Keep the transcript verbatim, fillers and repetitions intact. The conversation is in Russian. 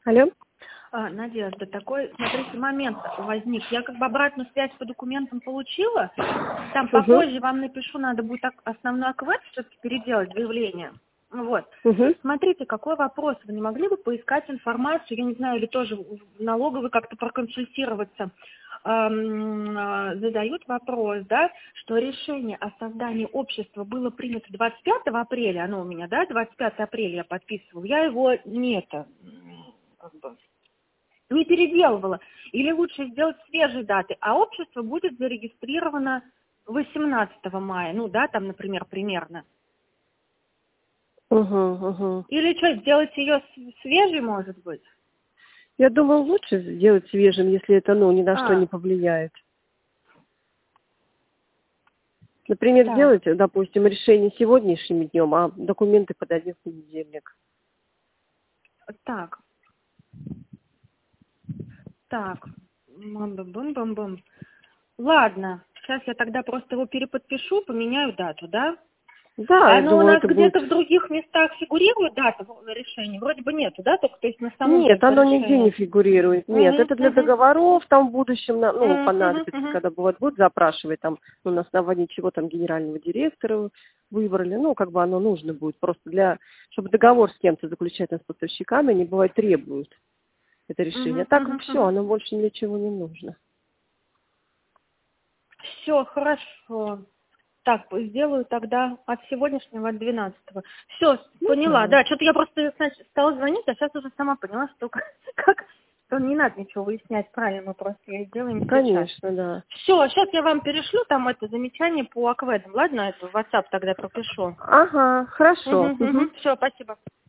Алло. А, Надежда, такой, смотрите, момент возник. Я как бы обратную связь по документам получила. Там попозже Угу. вам напишу, надо будет ак- основной аквэд все-таки переделать, заявление. Вот. Угу. Смотрите, какой вопрос. Вы не могли бы поискать информацию, я не знаю, или тоже в налоговой как-то проконсультироваться. Эм, э, задают вопрос, да, что решение о создании общества было принято двадцать пятого апреля, оно у меня, да, двадцать пятого апреля я подписывала, я его не это, м, как бы, не переделывала. Или лучше сделать свежие даты, а общество будет зарегистрировано восемнадцатого мая, ну да, там, например, примерно. Угу. Угу. Или что, сделать ее с- свежей, может быть? Я думаю, лучше сделать свежим, если это, ну, ни на что не А, повлияет. Например, так, сделать, допустим, решение сегодняшним днем, а документы подадим в понедельник. так, так. Бум-бум-бум-бум. Ладно, сейчас я тогда просто его переподпишу, поменяю дату, да? Да, А я оно у думаю, нас это будет... где-то в других местах фигурирует дата в- решения? Вроде бы нету, да? Только то есть на самом Нет, только оно нигде не решение. фигурирует. Нет, Угу, это для угу, договоров, там в будущем, на- ну, угу, понадобится, угу. когда бывает, будут запрашивать, там, ну, на основании чего там генерального директора выбрали, ну, как бы оно нужно будет, просто для, чтобы договор с кем-то заключать, с поставщиками, они, бывает, требуют это решение. А так все, оно больше ни для чего не нужно. Все, хорошо. Так, сделаю тогда от сегодняшнего, от двенадцатого. Все, Ну, поняла. да. Да, что-то я просто значит, стала звонить, а сейчас уже сама поняла, что как, как- что не надо ничего выяснять. Правильно, мы просто ее сделаем сейчас. Конечно, да. Все, сейчас я вам перешлю там это замечание по акведам. Ладно, это в WhatsApp тогда пропишу. Ага, Угу, хорошо. Мгм. угу. Все, спасибо.